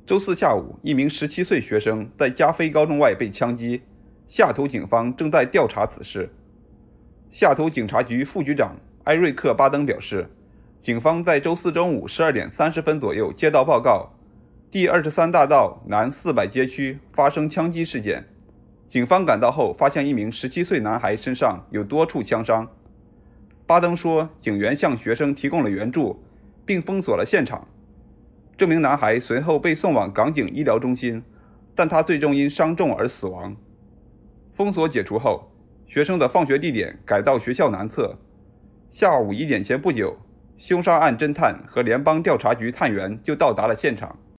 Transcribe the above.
周四下午，一名17岁学生在加菲高中外被枪击，下图警方正在调查此事。下图警察局副局长埃瑞克·巴登表示，警方在周四中午12点30分左右接到报告，第23大道南400街区发生枪击事件。警方赶到后发现一名17岁男孩身上有多处枪伤。巴登说，警员向学生提供了援助，并封锁了现场。这名男孩随后被送往港警医疗中心，但他最终因伤重而死亡。封锁解除后，学生的放学地点改到学校南侧。下午1点前不久，凶杀案侦探和联邦调查局探员就到达了现场。